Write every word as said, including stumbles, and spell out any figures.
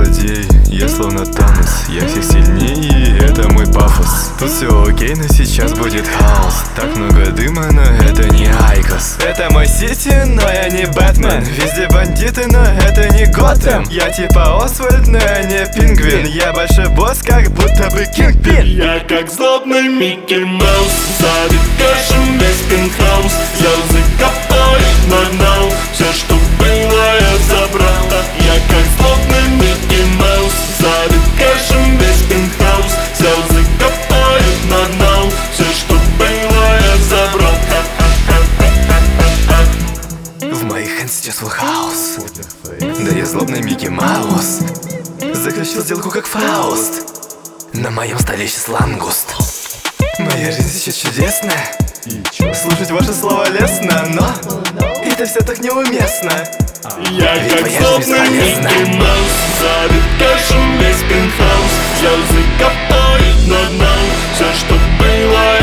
злодей, я словно Танос. Я всех сильнее, это мой пафос. Тут все окей, но сейчас будет хаос. Так много дыма, но это не Айкос. Это мой сити, но я не Бэтмен. Везде бандиты, но это не Готэм. Я типа Освальд, но я не Пингвин. Я большой босс, как будто бы Кингпин. Я как злобный Микки Маус, садит кэшем весь пентхаус. Я закопаю на дно, все, что было, я забрал. Я как злобный Микки Маус, садит кэшем весь пентхаус. Взял, закопаю на дно, все, что было, я забрал. В моих хэнд сейчас full хаус. Да я злобный Микки Маус. Заключил сделку как Фауст. На моем столе сейчас лангуст. Моя жизнь сейчас чудесная. Слушать ваши слова лестно, но это все так неуместно. Я Ведь как моя жизнь злобный бесполезна. Микки Маус, садит кэшем весь пентхаус. Я закопаю на дно, все, что было,